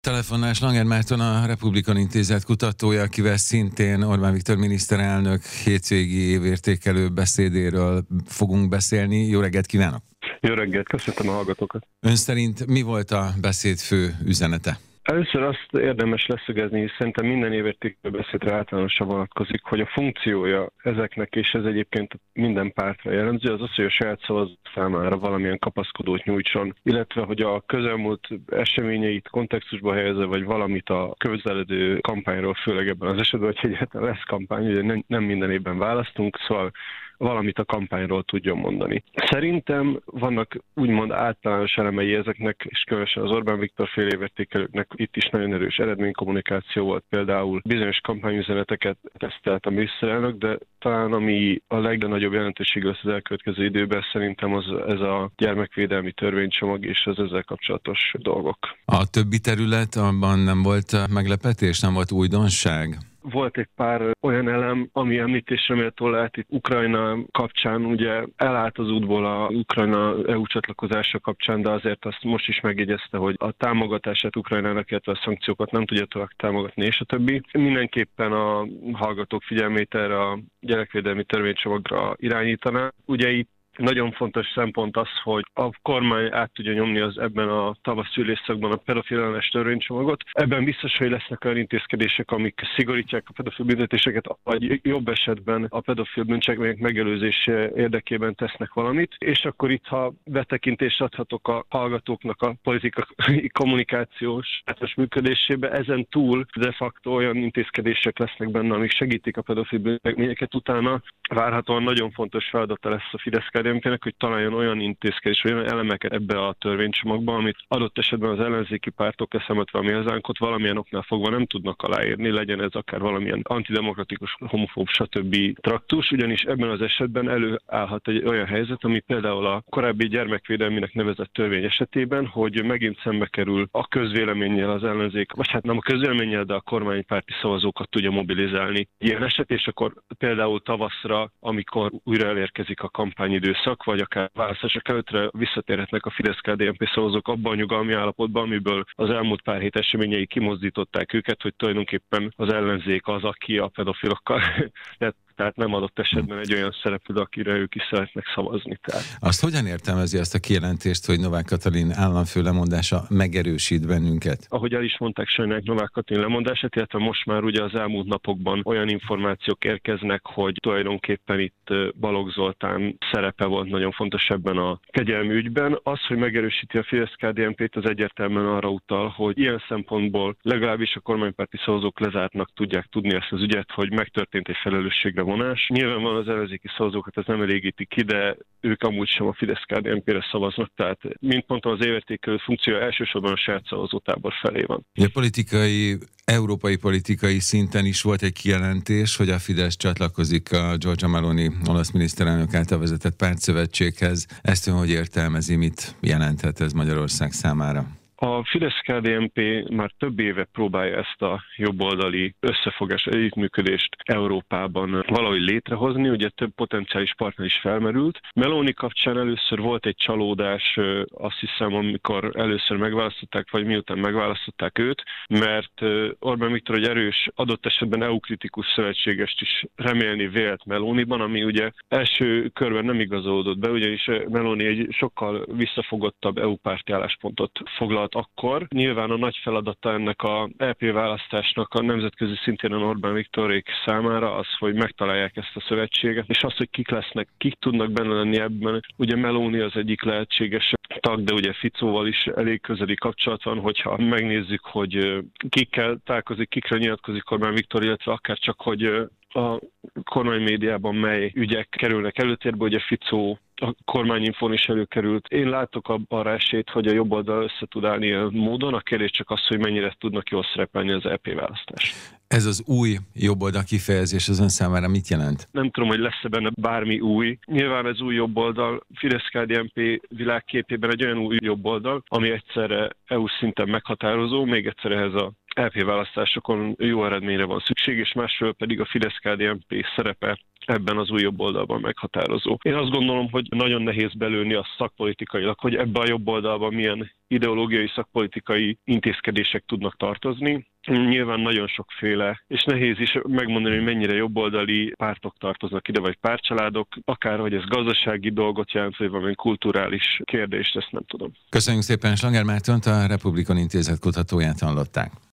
Telefonnál Langer Márton, a Republikon Intézet kutatója, akivel szintén Orbán Viktor miniszterelnök hétvégi évértékelő beszédéről fogunk beszélni. Jó reggelt kívánok! Jó reggelt, köszöntöm a hallgatókat! Ön szerint mi volt a beszéd fő üzenete? Először azt érdemes leszögezni, hogy szerintem minden évértékelő beszédre általánosan vonatkozik, hogy a funkciója ezeknek, és ez egyébként minden pártra jellemző, az az, hogy a saját szavazók számára valamilyen kapaszkodót nyújtson, illetve hogy a közelmúlt eseményeit kontextusba helyezve, vagy valamit a közeledő kampányról, főleg ebben az esetben, hogy egyáltalán lesz kampány, ugye nem minden évben választunk, szóval valamit a kampányról tudjon mondani. Szerintem vannak úgymond általános elemei ezeknek, és különösen az Orbán Viktor fél évértékelőknek itt is nagyon erős eredménykommunikáció volt, például bizonyos kampányüzeneteket tesztelt a miniszterelnök, de talán ami a legnagyobb jelentőség lesz az elkövetkező időben, szerintem ez a gyermekvédelmi törvénycsomag és az ezzel kapcsolatos dolgok. A többi terület, abban nem volt meglepetés, nem volt újdonság? Volt egy pár olyan elem, ami említésre méltó lehet itt Ukrajna kapcsán, ugye elállt az útból a Ukrajna EU csatlakozása kapcsán, de azért azt most is megjegyezte, hogy a támogatását Ukrajnának, illetve a szankciókat nem tudja tovább támogatni, és a többi. Mindenképpen a hallgatók figyelmét erre a gyerekvédelmi törvénycsomagra irányítaná. Ugye itt nagyon fontos szempont az, hogy a kormány át tudja nyomni az ebben a tavaszi ülésszakban a pedofil ellenes törvénycsomagot. Ebben biztos, hogy lesznek olyan intézkedések, amik szigorítják a pedofil büntetéseket, vagy jobb esetben a pedofil bűncselekmények megelőzése érdekében tesznek valamit. És akkor itt, ha betekintést adhatok a hallgatóknak a politikai kommunikációs működésébe, ezen túl de facto olyan intézkedések lesznek benne, amik segítik a pedofil bűncselekményeket. Utána várhatóan nagyon fontos feladata lesz a Fidesz-KDNP-nek, hogy találjon olyan intézkedés, olyan elemeket ebbe a törvénycsomagba, amit adott esetben az ellenzéki pártok eszemetve a mi hazánkot valamilyen oknál fogva nem tudnak aláírni, legyen ez akár valamilyen antidemokratikus, homofób, stb. Traktus, ugyanis ebben az esetben előállhat egy olyan helyzet, ami például a korábbi gyermekvédelminek nevezett törvény esetében, hogy megint szembe kerül a közvéleménnyel az ellenzék, vagy hát nem a közvéleménnyel, de a kormánypárti szavazókat tudja mobilizálni. Ilyen eset, és akkor például tavaszra, amikor újra elérkezik a kampányidőszak, vagy akár választások előttre visszatérhetnek a Fidesz-KDNP szavazók abban a nyugalmi állapotban, amiből az elmúlt pár hét eseményei kimozdították őket, hogy tulajdonképpen az ellenzék az, aki a pedofilokkal tehát nem adott esetben egy olyan szereplő, akire ők is szeretnek szavazni. Tehát. Azt hogyan értelmezi azt a kijelentést, hogy Novák Katalin államfő lemondása megerősít bennünket? Ahogy el is mondták, sajnálják Novák Katalin lemondását, illetve most már ugye az elmúlt napokban olyan információk érkeznek, hogy tulajdonképpen itt Balogh Zoltán szerepe volt nagyon fontos ebben a kegyelmi ügyben. Az, hogy megerősíti a Fidesz-KDNP-t, az egyértelműen arra utal, hogy ilyen szempontból legalábbis a kormánypárti szavazók lezártnak tudják tudni ezt az ügyet, hogy megtörtént egy felelősségre vonás. Nyilvánvalóan az ellenzéki szavazókat ez nem elégíti ki, de ők amúgy sem a Fidesz-KDNP-re szavaznak, tehát mint mondtam, az évértékelő funkciója elsősorban a saját szavazótábor felé van. Európai politikai szinten is volt egy kijelentés, hogy a Fidesz csatlakozik a Giorgia Meloni olasz miniszterelnök által vezetett pártszövetséghez. Ezt ön hogy értelmezi, mit jelenthet ez Magyarország számára? A Fidesz-KDNP már több éve próbálja ezt a jobboldali összefogás, együttműködést Európában valahogy létrehozni, ugye több potenciális partner is felmerült. Meloni kapcsán először volt egy csalódás, azt hiszem, amikor először megválasztották, vagy miután megválasztották őt, mert Orbán Viktor egy erős, adott esetben EU-kritikus szövetségest is remélni vélt Meloniban, ami ugye első körben nem igazolódott be, ugyanis Meloni egy sokkal visszafogottabb EU-párti álláspontot foglalt akkor. Nyilván a nagy feladata ennek a EP választásnak a nemzetközi szintén Orbán Viktorék számára az, hogy megtalálják ezt a szövetséget, és az, hogy kik lesznek, kik tudnak benne lenni ebben. Ugye Meloni az egyik lehetséges tag, de ugye Ficóval is elég közeli kapcsolat van, hogyha megnézzük, hogy kikkel találkozik, kikre nyilatkozik Orbán Viktor, illetve akár csak, hogy a kormánymédiában mely ügyek kerülnek előtérbe, ugye Ficó a kormányinfón is előkerült. Én látok arra esélyt, hogy a jobb oldal össze tud állni ilyen módon. A kérdés csak az, hogy mennyire tudnak jól szerepelni az EP választás. Ez az új jobboldal kifejezés az ön számára mit jelent? Nem tudom, hogy lesz-e benne bármi új. Nyilván ez új jobboldal Fidesz-KDNP világképében egy olyan új jobboldal, ami egyszerre EU szinten meghatározó, még egyszer ehhez a EP választásokon jó eredményre van szükség, és másfelől pedig a Fidesz-KDNP szerepe ebben az új jobboldalban meghatározó. Én azt gondolom, hogy nagyon nehéz belőni a szakpolitikailag, hogy ebbe a jobboldalban milyen ideológiai, szakpolitikai intézkedések tudnak tartozni. Nyilván nagyon sokféle, és nehéz is megmondani, hogy mennyire jobboldali pártok tartoznak ide, vagy pártcsaládok, akár hogy ez gazdasági dolgot jelent, vagy valami kulturális kérdést, ezt nem tudom. Köszönjük szépen, Slanger Mártont, a Republikon Intézet kutatóját hallották.